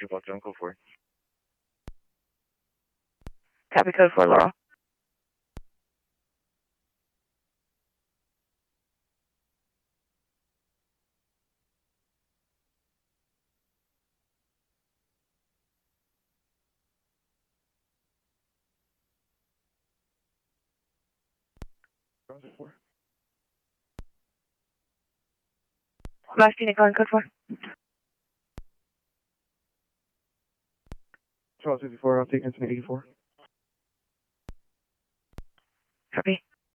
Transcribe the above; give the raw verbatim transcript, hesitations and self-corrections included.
two block zone, code four. Copy code four, Laurel. four. Mastina calling code four. Charles fifty-four, I'll take incident eighty-four. Copy.